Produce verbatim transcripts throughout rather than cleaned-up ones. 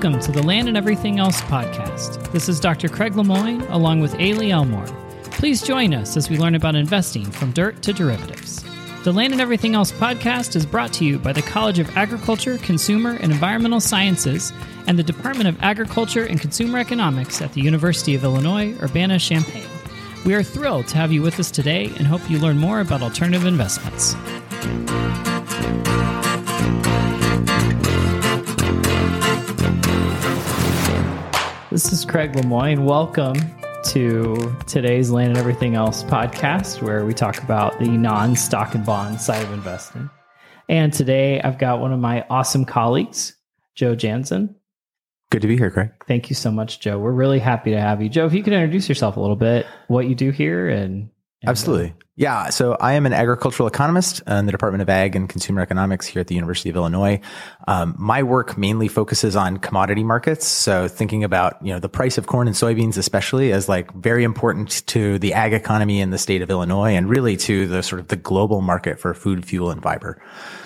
Welcome to the Land and Everything Else podcast. This is Doctor Craig Lemoine along with Ailey Elmore. Please join us as we learn about investing from dirt to derivatives. The Land and Everything Else podcast is brought to you by the College of Agriculture, Consumer, and Environmental Sciences and the Department of Agriculture and Consumer Economics at the University of Illinois, Urbana-Champaign. We are thrilled to have you with us today and hope you learn more about alternative investments. This is Craig Lemoine. Welcome to today's Land and Everything Else podcast, where we talk about the non-stock and bond side of investing. And today I've got one of my awesome colleagues, Joe Jansen. Good to be here, Craig. Thank you so much, Joe. We're really happy to have you. Joe, if you could introduce yourself a little bit, what you do here. and, and Absolutely. Uh, yeah. So I am an agricultural economist in the Department of Ag and Consumer Economics here at the University of Illinois. Um, my work mainly focuses on commodity markets. So thinking about, you know, the price of corn and soybeans, especially, as like very important to the ag economy in the state of Illinois and really to the sort of the global market for food, fuel, and fiber.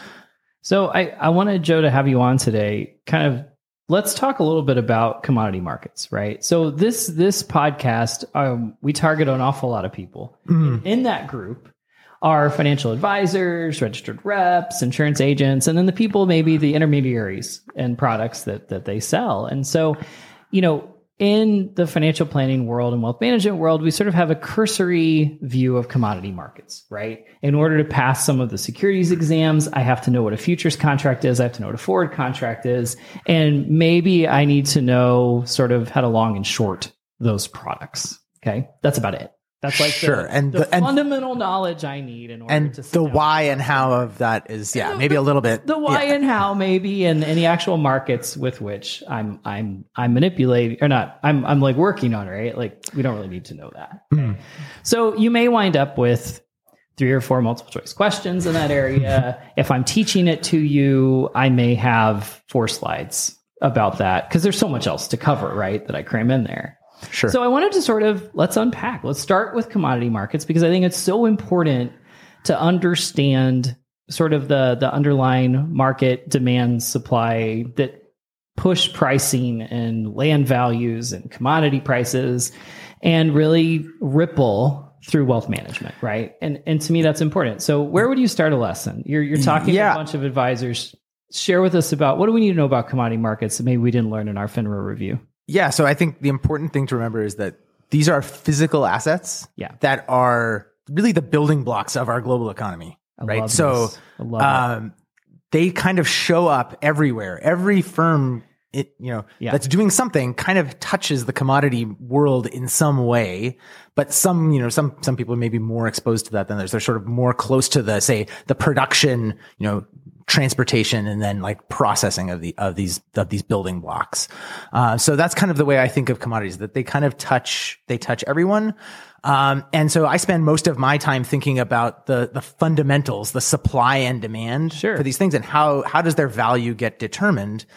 So I, I wanted Joe to have you on today, kind of. Let's talk a little bit about commodity markets, right? So this this podcast, um, we target an awful lot of people. Mm. In that group are financial advisors, registered reps, insurance agents, and then the people, maybe the intermediaries and products that that they sell. And so, you know, in the financial planning world and wealth management world, we sort of have a cursory view of commodity markets, right? In order to pass some of the securities exams, I have to know what a futures contract is. I have to know what a forward contract is. And maybe I need to know sort of how to long and short those products. Okay. That's about it. That's like sure. the, and the, the and, fundamental knowledge I need in order and to sit the down why and how of that is, yeah, maybe the, a little bit. The why yeah. and how maybe, and, and the actual markets with which I'm, I'm, I'm manipulating or not, I'm, I'm like working on, right? Like we don't really need to know that. Mm. So you may wind up with three or four multiple choice questions in that area. If I'm teaching it to you, I may have four slides about that because there's so much else to cover, right? That I cram in there. Sure. So I wanted to sort of, let's unpack. Let's start with commodity markets because I think it's so important to understand sort of the, the underlying market demand supply that push pricing and land values and commodity prices and really ripple through wealth management, right? And and to me, that's important. So where would you start a lesson? You're, you're talking yeah. to a bunch of advisors. Share with us about what do we need to know about commodity markets that maybe we didn't learn in our FINRA review? Yeah. So I think the important thing to remember is that these are physical assets yeah. that are really the building blocks of our global economy, I right? Love so I love um, they kind of show up everywhere. Every firm, it, you know, yeah. that's doing something kind of touches the commodity world in some way, but some, you know, some, some people may be more exposed to that than others. They're sort of more close to the, say, the production, you know, transportation and then like processing of the, of these, of these building blocks. Uh, so that's kind of the way I think of commodities, that they kind of touch, they touch everyone. Um, and so I spend most of my time thinking about the, the fundamentals, the supply and demand sure. for these things and how, how does their value get determined?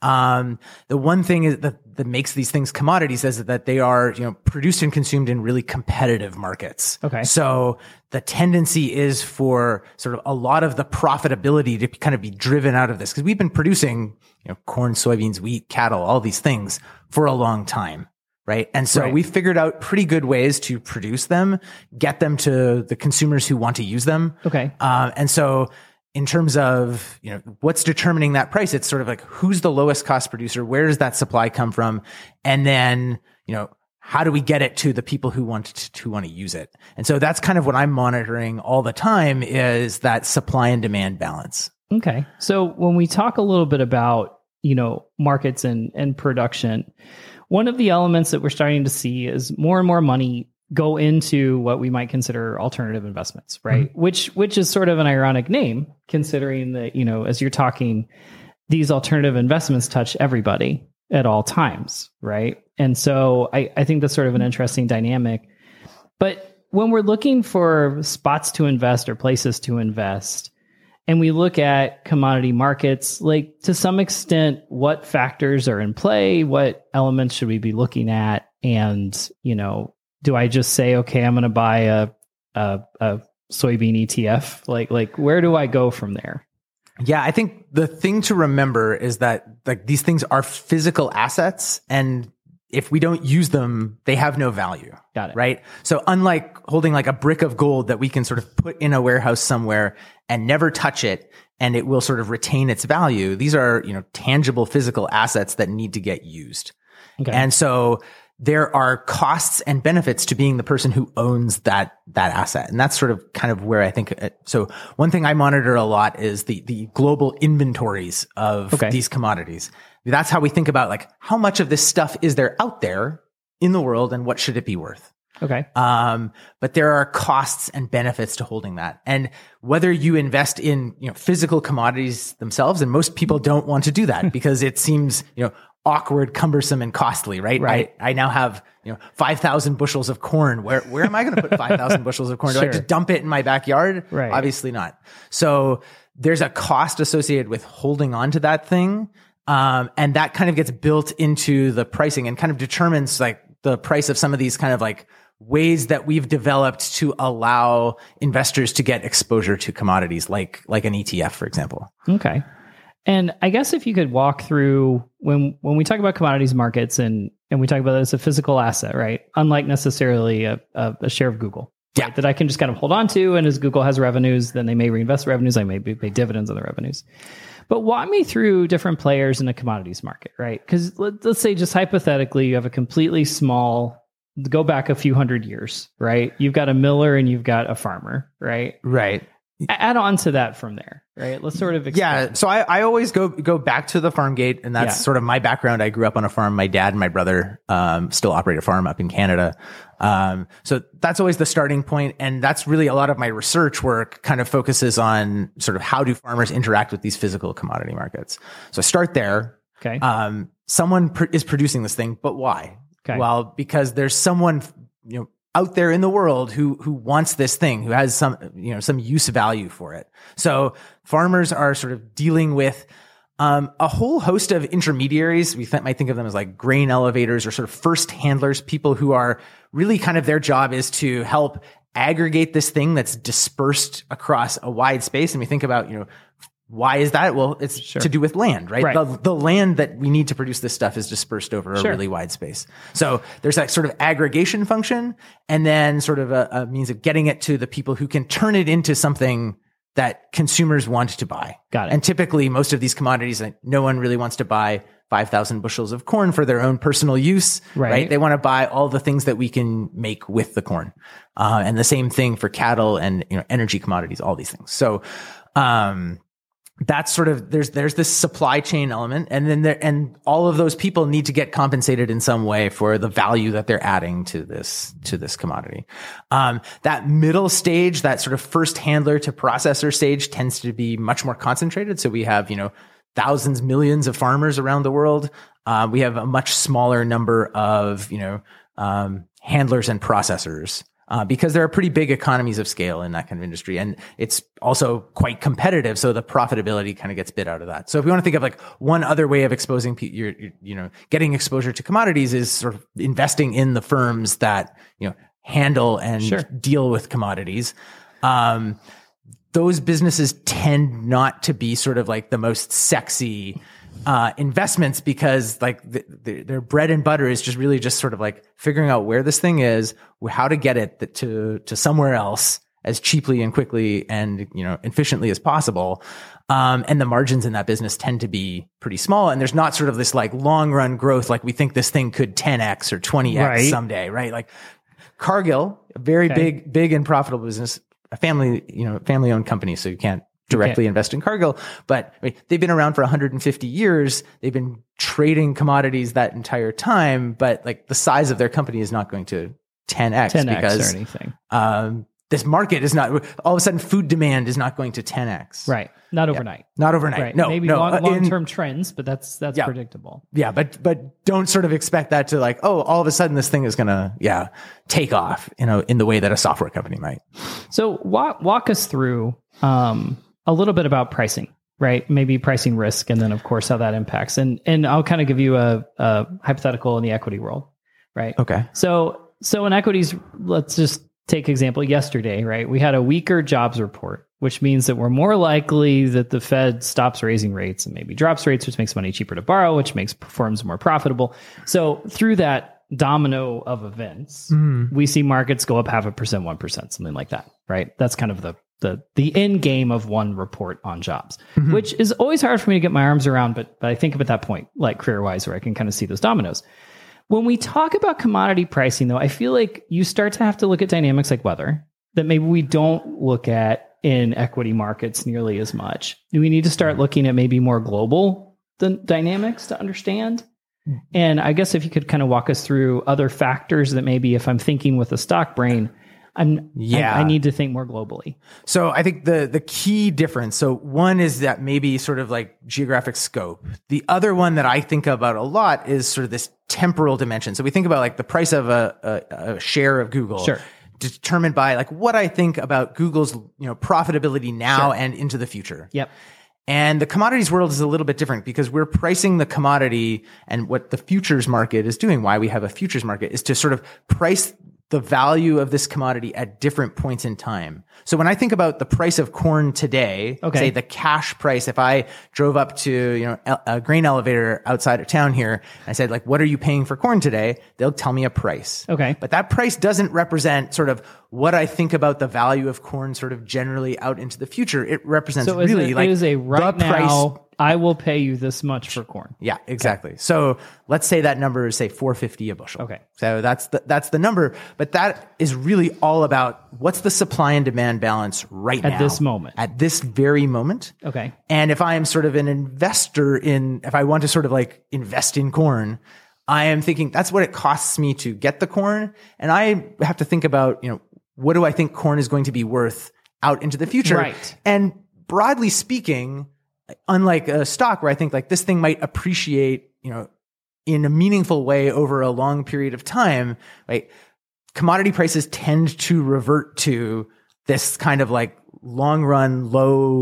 Um, the one thing is that, that makes these things commodities is that they are, you know, produced and consumed in really competitive markets. Okay. So the tendency is for sort of a lot of the profitability to kind of be driven out of this because we've been producing, you know, corn, soybeans, wheat, cattle, all these things for a long time. Right. And so right. we figured out pretty good ways to produce them, get them to the consumers who want to use them. Okay. Um, and so in terms of, you know, what's determining that price, it's sort of like, who's the lowest cost producer? Where does that supply come from? And then, you know, how do we get it to the people who want to, who want to use it? And so that's kind of what I'm monitoring all the time is that supply and demand balance. Okay. So when we talk a little bit about, you know, markets and, and production, one of the elements that we're starting to see is more and more money go into what we might consider alternative investments, right? Mm-hmm. Which which is sort of an ironic name, considering that, you know, as you're talking, these alternative investments touch everybody at all times, right? And so I, I think that's sort of an interesting dynamic. But when we're looking for spots to invest or places to invest, and we look at commodity markets, like to some extent, what factors are in play? What elements should we be looking at? And, you know, do I just say, okay, I'm going to buy a, a, a soybean E T F? Like, like where do I go from there? Yeah, I think the thing to remember is that like these things are physical assets, and if we don't use them, they have no value. Got it. Right? So unlike holding like a brick of gold that we can sort of put in a warehouse somewhere and never touch it, and it will sort of retain its value, these are, you know, tangible physical assets that need to get used. Okay. And so there are costs and benefits to being the person who owns that, that asset. And that's sort of kind of where I think, it, so one thing I monitor a lot is the, the global inventories of okay. these commodities. That's how we think about like, how much of this stuff is there out there in the world and what should it be worth? Okay. Um, but there are costs and benefits to holding that. And whether you invest in, you know, physical commodities themselves, and most people don't want to do that because it seems, you know, awkward, cumbersome, and costly, right? Right. I, I now have, you know, five thousand bushels of corn. Where, where am I going to put five thousand bushels of corn? Do sure. I just dump it in my backyard? Right. Obviously not. So there's a cost associated with holding on to that thing. Um, and that kind of gets built into the pricing and kind of determines like the price of some of these kind of like ways that we've developed to allow investors to get exposure to commodities like, like an E T F, for example. Okay. And I guess if you could walk through when when we talk about commodities markets and and we talk about it as a physical asset, right? Unlike necessarily a, a, a share of Google, yeah, right? That I can just kind of hold on to, and as Google has revenues, then they may reinvest revenues, I may pay dividends on the revenues. But walk me through different players in a commodities market, right? Because let, let's say just hypothetically, you have a completely small, go back a few hundred years, right? You've got a miller and you've got a farmer, right? Right. Add on to that from there, right? Let's sort of expand. Yeah. So I, I always go go back to the farm gate, and that's yeah. sort of my background. I grew up on a farm. My dad and my brother um, still operate a farm up in Canada. Um, so that's always the starting point, and that's really a lot of my research work kind of focuses on sort of how do farmers interact with these physical commodity markets. So start there. Okay. Um, someone pr- is producing this thing, but why? Okay. Well, because there's someone, you know, out there in the world who who wants this thing, who has some, you know, some use value for it. So farmers are sort of dealing with um, a whole host of intermediaries. We th- might think of them as like grain elevators or sort of first handlers, people who are really kind of their job is to help aggregate this thing that's dispersed across a wide space. And we think about, you know, why is that? Well, it's sure. to do with land, right? right. The, the land that we need to produce this stuff is dispersed over a sure. really wide space. So there's that sort of aggregation function, and then sort of a, a means of getting it to the people who can turn it into something that consumers want to buy. Got it. And typically most of these commodities, no one really wants to buy five thousand bushels of corn for their own personal use, right? right? They want to buy all the things that we can make with the corn. Uh, and the same thing for cattle and, you know, energy commodities, all these things. So, um, that's sort of, there's, there's this supply chain element, and then there, and all of those people need to get compensated in some way for the value that they're adding to this, to this commodity. Um, that middle stage, that sort of first handler to processor stage tends to be much more concentrated. So we have, you know, thousands, millions of farmers around the world. Uh, we have a much smaller number of, you know, um, handlers and processors. Uh, because there are pretty big economies of scale in that kind of industry. And it's also quite competitive. So the profitability kind of gets bit out of that. So if we want to think of like one other way of exposing, pe- your, your, you know, getting exposure to commodities is sort of investing in the firms that, you know, handle and sure. deal with commodities. Um, those businesses tend not to be sort of like the most sexy uh, investments, because like the, the, their bread and butter is just really just sort of like figuring out where this thing is, how to get it to, to somewhere else as cheaply and quickly and, you know, efficiently as possible. Um, and the margins in that business tend to be pretty small. And there's not sort of this like long run growth. Like we think this thing could ten X or twenty X right. someday, right? Like Cargill, a very okay. big, big and profitable business, a family, you know, family owned company. So you can't directly invest in Cargill, but I mean, they've been around for one hundred fifty years. They've been trading commodities that entire time, but like the size of their company is not going to ten X, ten X because or anything. Um, this market is not, all of a sudden food demand is not going to ten X. Right. Not overnight. Yeah. Not overnight. Right. No, maybe no. long, Uh, in- long-term trends, but that's, that's Yeah. predictable. Yeah. But, but don't sort of expect that to like, oh, all of a sudden this thing is going to, yeah, take off, you know, in the way that a software company might. So walk, walk us through, um, a little bit about pricing, right? Maybe pricing risk, and then of course how that impacts. And and I'll kind of give you a, a hypothetical in the equity world, right? Okay. So so in equities, let's just take example yesterday, right? We had a weaker jobs report, which means that we're more likely that the Fed stops raising rates and maybe drops rates, which makes money cheaper to borrow, which makes firms more profitable. So through that domino of events, mm. we see markets go up half a percent, one percent, something like that, right? That's kind of the the the end game of one report on jobs, mm-hmm. which is always hard for me to get my arms around. But, but I think of at that point, like career-wise, where I can kind of see those dominoes. When we talk about commodity pricing, though, I feel like you start to have to look at dynamics like weather that maybe we don't look at in equity markets nearly as much. Do we need to start looking at maybe more global the dynamics to understand? And I guess if you could kind of walk us through other factors that maybe if I'm thinking with a stock brain, I'm, yeah. I, I need to think more globally. So I think the the key difference, so one is that maybe sort of like geographic scope. The other one that I think about a lot is sort of this temporal dimension. So we think about like the price of a, a, a share of Google. Sure. Determined by like what I think about Google's, you know, profitability now sure. and into the future. Yep. And the commodities world is a little bit different because we're pricing the commodity, and what the futures market is doing, why we have a futures market, is to sort of price the value of this commodity at different points in time. So when I think about the price of corn today, okay. say the cash price, if I drove up to, you know, a grain elevator outside of town here, and I said, like, what are you paying for corn today? They'll tell me a price. Okay. But that price doesn't represent sort of what I think about the value of corn sort of generally out into the future. It represents so really it, like it is a right the price. Now, I will pay you this much for corn. Yeah, exactly. Okay. So let's say that number is say four fifty a bushel. Okay. So that's the, that's the number, but that is really all about what's the supply and demand balance right at now. At this moment. At this very moment. Okay. And if I am sort of an investor in, if I want to sort of like invest in corn, I am thinking that's what it costs me to get the corn. And I have to think about, you know, what do I think corn is going to be worth out into the future? Right. And broadly speaking, unlike a stock where I think like this thing might appreciate, you know, in a meaningful way over a long period of time, right? Commodity prices tend to revert to this kind of like long run,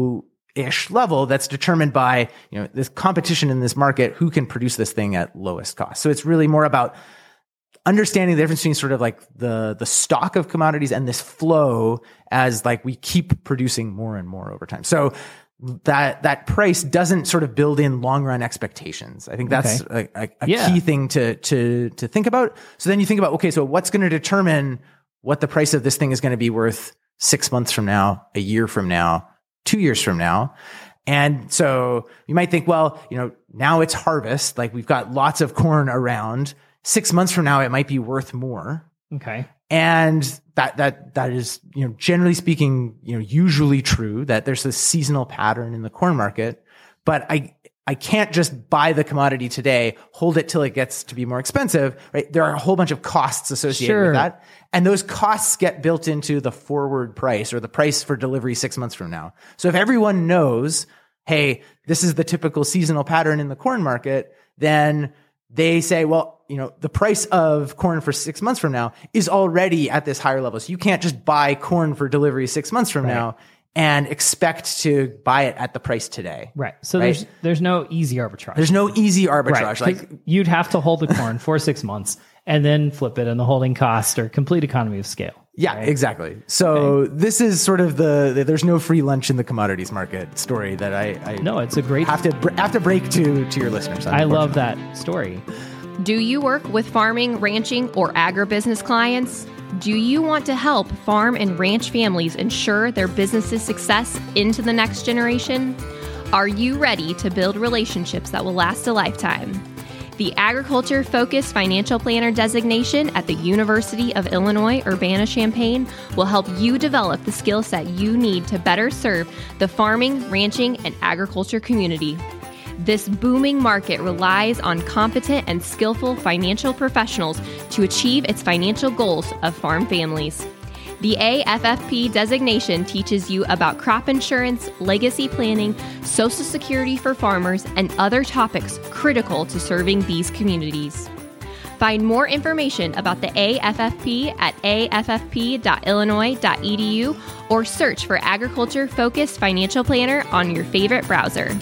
low-ish level that's determined by, you know, this competition in this market, who can produce this thing at lowest cost. So it's really more about understanding the difference between sort of like the, the stock of commodities and this flow as like we keep producing more and more over time. So that that price doesn't sort of build in long run expectations. I think that's okay. a, a, a yeah. key thing to to to think about. So then you think about, okay, so what's going to determine what the price of this thing is going to be worth six months from now, a year from now, two years from now? And so you might think, well, you know, now it's harvest, like we've got lots of corn around. Six months from now, it might be worth more. Okay. And that, that, that is, you know, generally speaking, you know, usually true that there's a seasonal pattern in the corn market, but I, I can't just buy the commodity today, hold it till it gets to be more expensive, right? There are a whole bunch of costs associated sure. with that. And those costs get built into the forward price or the price for delivery six months from now. So if everyone knows, hey, this is the typical seasonal pattern in the corn market, then they say, well, you know, the price of corn for six months from now is already at this higher level. So you can't just buy corn for delivery six months from right. now and expect to buy it at the price today. Right. So right? there's there's no easy arbitrage. There's no easy arbitrage. Right. Like you'd have to hold the corn for six months and then flip it, and the holding cost or complete economy of scale. Yeah, right? Exactly. So okay. this is sort of the, the there's no free lunch in the commodities market story that I, I no, it's a great have to have to break to to your listeners. I love that story. Do you work with farming, ranching, or agribusiness clients? Do you want to help farm and ranch families ensure their business's success into the next generation? Are you ready to build relationships that will last a lifetime? The Agriculture-Focused Financial Planner designation at the University of Illinois Urbana-Champaign will help you develop the skill set you need to better serve the farming, ranching, and agriculture community. This booming market relies on competent and skillful financial professionals to achieve its financial goals of farm families. The A F F P designation teaches you about crop insurance, legacy planning, Social Security for farmers, and other topics critical to serving these communities. Find more information about the A F F P at a f f p dot illinois dot e d u or search for Agriculture Focused Financial Planner on your favorite browser.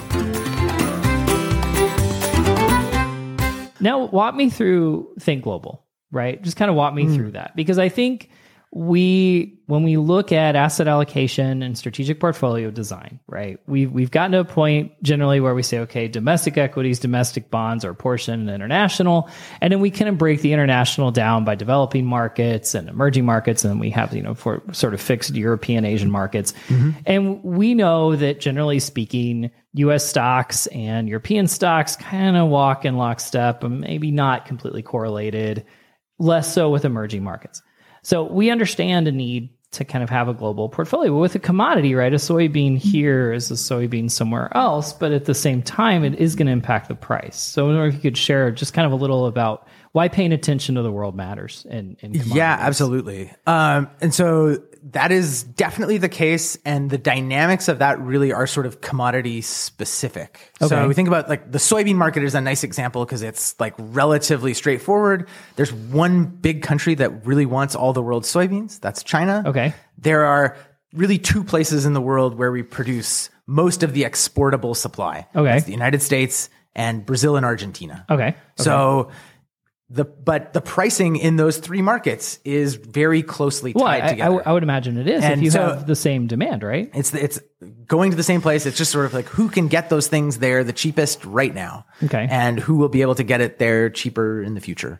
Now, walk me through Think Global, right? Just kind of walk me mm. through that, because I think we, when we look at asset allocation and strategic portfolio design, right, we've, we've gotten to a point generally where we say, okay, domestic equities, domestic bonds are a portion and international. And then we kind of break the international down by developing markets and emerging markets. And then we have, you know, for sort of fixed European, Asian markets. Mm-hmm. And we know that generally speaking, U S stocks and European stocks kind of walk in lockstep, and maybe not completely correlated, less so with emerging markets. So we understand a need to kind of have a global portfolio. But with a commodity, right, a soybean here is a soybean somewhere else, but at the same time, it is going to impact the price. So I wonder if you could share just kind of a little about why paying attention to the world matters in, in commodities. Yeah, absolutely. Um, and so that is definitely the case. And the dynamics of that really are sort of commodity specific. Okay. So we think about like the soybean market is a nice example because it's like relatively straightforward. There's one big country that really wants all the world's soybeans. That's China. Okay. There are really two places in the world where we produce most of the exportable supply. Okay. That's the United States and Brazil and Argentina. Okay. okay. So The but the pricing in those three markets is very closely tied well, I, together. I, I would imagine it is and if you so have the same demand, right? It's it's going to the same place. It's just sort of like who can get those things there the cheapest right now, okay, and who will be able to get it there cheaper in the future.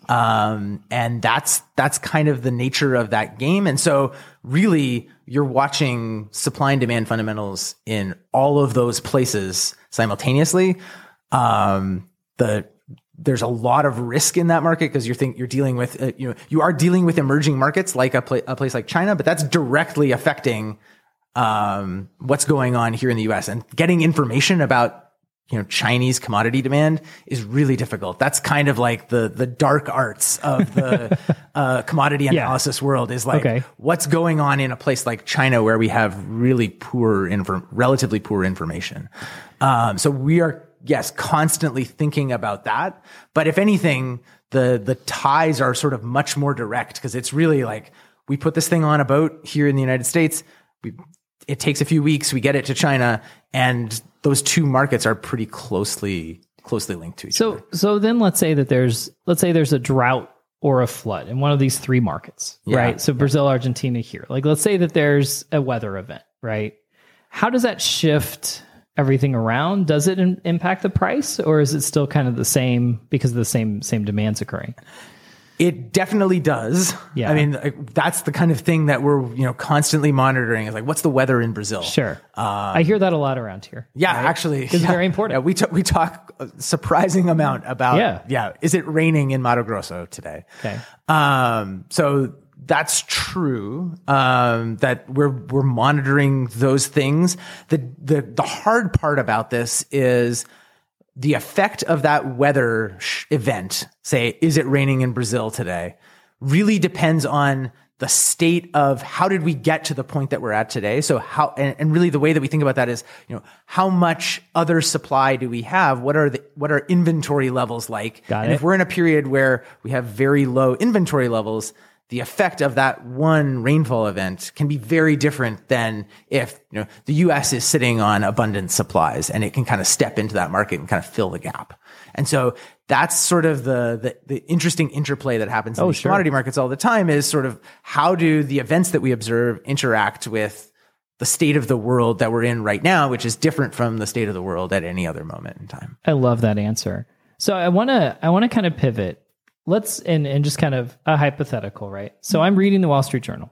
Um, and that's that's kind of the nature of that game. And so really, you're watching supply and demand fundamentals in all of those places simultaneously. Um, the There's a lot of risk in that market because you're think you're dealing with uh, you know you are dealing with emerging markets like a, pla- a place like China, but that's directly affecting um, what's going on here in the U S. And getting information about you know Chinese commodity demand is really difficult. That's kind of like the the dark arts of the uh, commodity analysis yeah. world. Is like okay. what's going on in a place like China where we have really poor info, relatively poor information. Um, so we are. Yes, constantly thinking about that. But if anything, the the ties are sort of much more direct because it's really like we put this thing on a boat here in the United States. We, it takes a few weeks. We get it to China, and those two markets are pretty closely closely linked to each so, other. So then let's say that there's let's say there's a drought or a flood in one of these three markets, yeah. right? So Brazil, Argentina here. Like let's say that there's a weather event, right? How does that shift everything around? Does it in, impact the price, or is it still kind of the same because of the same same demands occurring? It definitely does. Yeah. I mean, like, that's the kind of thing that we're you know constantly monitoring. Is like, what's the weather in Brazil? Sure. Um, I hear that a lot around here. Yeah, right? actually, it's yeah, very important. Yeah, we t- we talk a surprising amount about. Yeah. Yeah. Is it raining in Mato Grosso today? Okay. Um. So. That's true. Um, that we're we're monitoring those things. The the the hard part about this is the effect of that weather sh- event. Say, is it raining in Brazil today? Really depends on the state of how did we get to the point that we're at today. So how and, and really the way that we think about that is, you know, how much other supply do we have? What are the what are inventory levels like? Got and it. If we're in a period where we have very low inventory levels, the effect of that one rainfall event can be very different than if you know the U S is sitting on abundant supplies and it can kind of step into that market and kind of fill the gap. And so that's sort of the the, the interesting interplay that happens in oh, these sure. commodity markets all the time is sort of how do the events that we observe interact with the state of the world that we're in right now, which is different from the state of the world at any other moment in time. I love that answer. So I want to I want to kind of pivot. Let's, and, and just kind of a hypothetical, right? So I'm reading the Wall Street Journal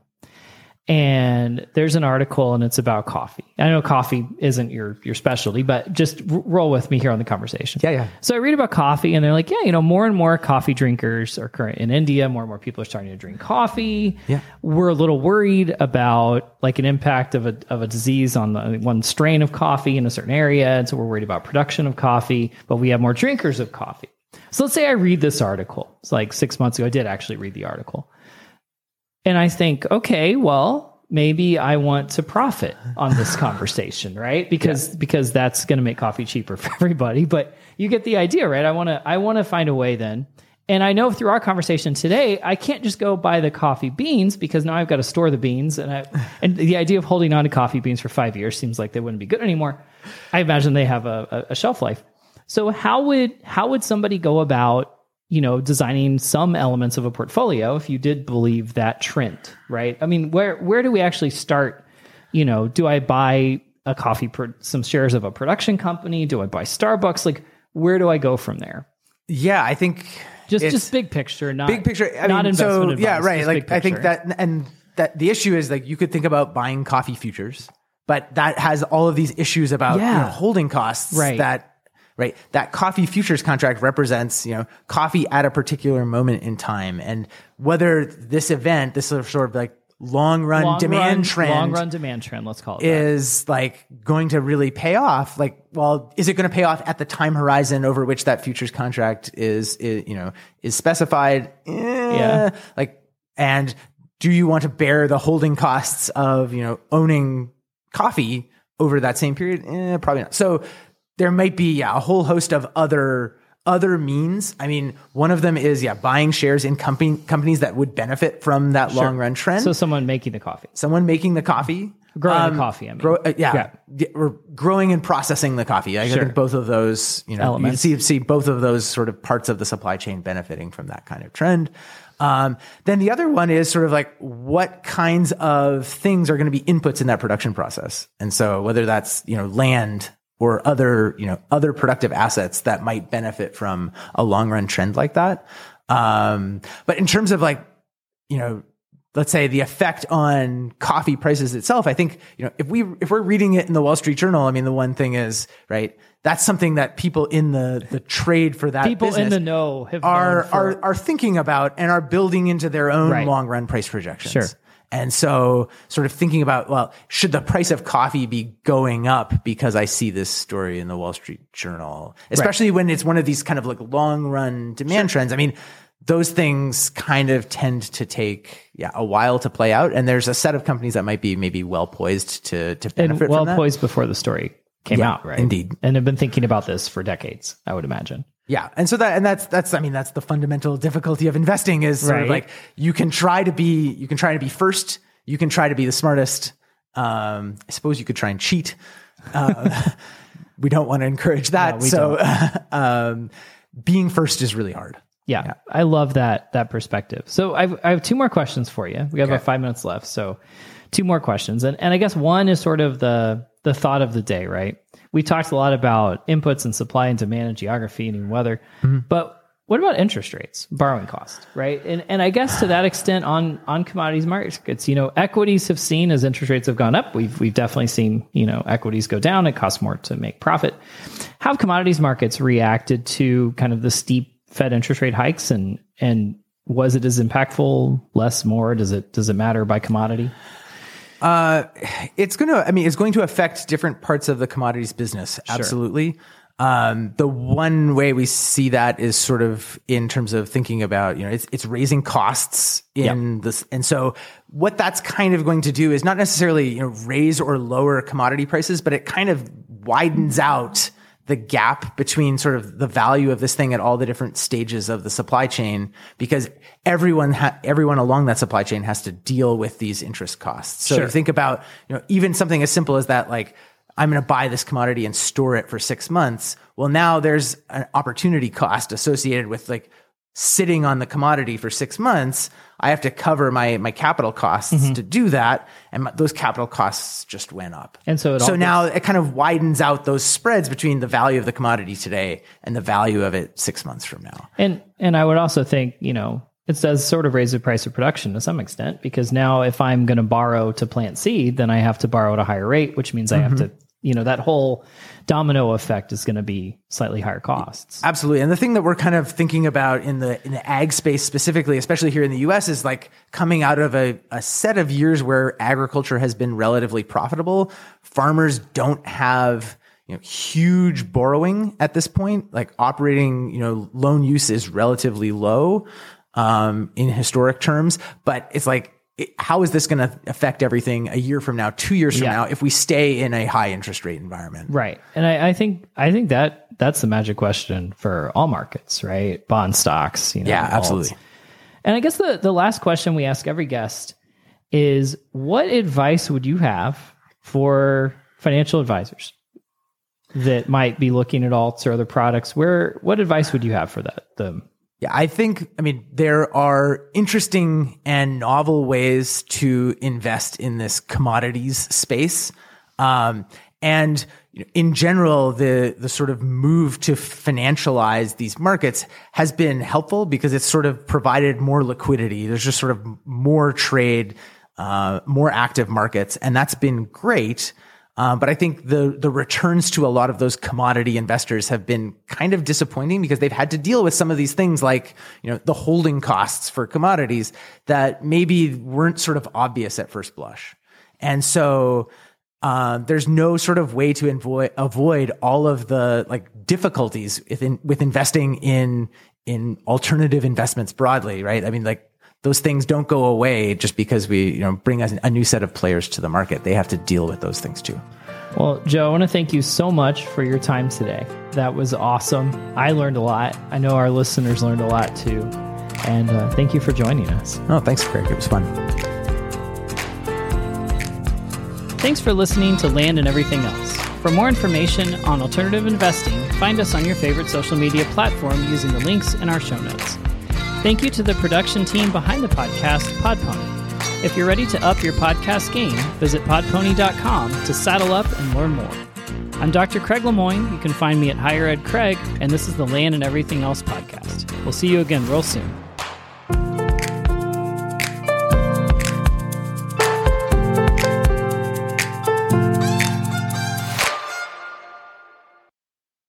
and there's an article and it's about coffee. I know coffee isn't your, your specialty, but just r- roll with me here on the conversation. Yeah, yeah. So I read about coffee and they're like, yeah, you know, more and more coffee drinkers are current in India. More and more people are starting to drink coffee. Yeah. We're a little worried about like an impact of a, of a disease on the one strain of coffee in a certain area. And so we're worried about production of coffee, but we have more drinkers of coffee. So let's say I read this article. It's like six months ago. I did actually read the article. And I think, okay, well, maybe I want to profit on this conversation, right? Because yeah. because that's going to make coffee cheaper for everybody. But you get the idea, right? I want to I want to find a way then. And I know through our conversation today, I can't just go buy the coffee beans because now I've got to store the beans. And I, and the idea of holding on to coffee beans for five years seems like they wouldn't be good anymore. I imagine they have a, a, a shelf life. So how would how would somebody go about you know, designing some elements of a portfolio if you did believe that trend, right? I mean, where where do we actually start? You know, do I buy a coffee, pro- some shares of a production company? Do I buy Starbucks? Like, where do I go from there? Yeah, I think just just big picture, not big picture. I not mean, investment so advice, yeah, right. Like I think picture. that, and that the issue is like you could think about buying coffee futures, but that has all of these issues about Yeah. you know, holding costs. Right. That right that coffee futures contract represents you know coffee at a particular moment in time, and whether this event, this sort of like long run long demand run, trend, long run demand trend, let's call it, is that. like going to really pay off. Like, well, is it going to pay off at the time horizon over which that futures contract is, is you know, is specified? Eh, Yeah. Like, and do you want to bear the holding costs of, you know, owning coffee over that same period? Eh, probably not. So there might be yeah, a whole host of other Other means. I mean, one of them is, yeah, buying shares in company, companies that would benefit from that Sure. long run trend. So someone making the coffee, Someone making the coffee. growing Um, the coffee. I mean, grow, uh, yeah, Yeah. yeah, we're growing and processing the coffee. I Sure. think both of those, you know, Elements. you see, see both of those sort of parts of the supply chain benefiting from that kind of trend. Um, then the other one is sort of like what kinds of things are going to be inputs in that production process. And so whether that's, you know, land or other, you know, other productive assets that might benefit from a long run trend like that. Um, but in terms of like, you know, let's say the effect on coffee prices itself, I think, you know, if we, if we're reading it in the Wall Street Journal, I mean, the one thing is, right, that's something that people in the, the trade for that people business in the know have are, known for- are, are thinking about and are building into their own Right. long run price projections. Sure. And so sort of thinking about, well, should the price of coffee be going up because I see this story in the Wall Street Journal, especially when it's one of these kind of like long run demand trends. I mean, those things kind of tend to take yeah a while to play out. And there's a set of companies that might be maybe well poised to, to benefit and well from that. poised before the story came Yeah, out, right? indeed. And have been thinking about this for decades, I would imagine. Yeah. And so that, and that's, that's, I mean, that's the fundamental difficulty of investing is sort Right. of like, you can try to be, you can try to be first, you can try to be the smartest. Um, I suppose you could try and cheat. Uh, we don't want to encourage that. No, we so, um, being first is really hard. Yeah, Yeah. I love that that perspective. So I've, I have two more questions for you. We have Okay. about five minutes left. So two more questions. And and I guess one is sort of the the thought of the day, right? We talked a lot about inputs and supply and demand and geography and even weather. Mm-hmm. But what about interest rates, borrowing costs, right? And and I guess to that extent on on commodities markets, you know, equities have seen as interest rates have gone up, we've we've definitely seen, you know, equities go down. It costs more to make profit. How have commodities markets reacted to kind of the steep Fed interest rate hikes, and and was it as impactful, less, more? Does it does it matter by commodity? Uh, it's going to, I mean, it's going to affect different parts of the commodities business. Absolutely. Um, the one way we see that is sort of in terms of thinking about, you know, it's, it's raising costs in Yep. this. And so what that's kind of going to do is not necessarily, you know, raise or lower commodity prices, but it kind of widens out the gap between sort of the value of this thing at all the different stages of the supply chain, because everyone, ha- everyone along that supply chain has to deal with these interest costs. So Sure. you think about, you know, even something as simple as that, like, I'm going to buy this commodity and store it for six months. Well, now there's an opportunity cost associated with like sitting on the commodity for six months. I have to cover my, my capital costs Mm-hmm. to do that. And my, those capital costs just went up. And so it all so gets- now it kind of widens out those spreads between the value of the commodity today and the value of it six months from now. And and I would also think, you know, it does sort of raise the price of production to some extent, because now if I'm going to borrow to plant seed, then I have to borrow at a higher rate, which means I have to, you know, that whole domino effect is going to be slightly higher costs. Absolutely. And the thing that we're kind of thinking about in the in the ag space specifically, especially here in the U S, is like coming out of a, a set of years where agriculture has been relatively profitable. Farmers don't have, you know, huge borrowing at this point. Like operating, you know, loan use is relatively low um, in historic terms, but it's like, it, how is this going to affect everything a year from now, two years from Yeah. now, if we stay in a high interest rate environment? Right. And I, I think I think that that's the magic question for all markets, right? Bond stocks, you know. Yeah, alts. absolutely. And I guess the, the last question we ask every guest is, what advice would you have for financial advisors that might be looking at alts or other products? Where what advice would you have for that them? Yeah, I think, I mean, there are interesting and novel ways to invest in this commodities space. Um, and in general, the, the sort of move to financialize these markets has been helpful because it's sort of provided more liquidity. There's just sort of more trade, uh, more active markets, and that's been great. Um, but I think the the returns to a lot of those commodity investors have been kind of disappointing because they've had to deal with some of these things like, you know, the holding costs for commodities that maybe weren't sort of obvious at first blush. And so uh, there's no sort of way to avoid avoid all of the like difficulties within with investing in in alternative investments broadly, right? I mean, like, those things don't go away just because we, you know, bring a, a new set of players to the market. They have to deal with those things too. Well, Joe, I want to thank you so much for your time today. That was awesome. I learned a lot. I know our listeners learned a lot too. And uh, thank you for joining us. Oh, thanks, Craig. It was fun. Thanks for listening to Land and Everything Else. For more information on alternative investing, find us on your favorite social media platform using the links in our show notes. Thank you to the production team behind the podcast, Podpony. If you're ready to up your podcast game, visit podpony dot com to saddle up and learn more. I'm Doctor Craig Lemoyne. You can find me at Higher Ed Craig, and this is the Land and Everything Else podcast. We'll see you again real soon.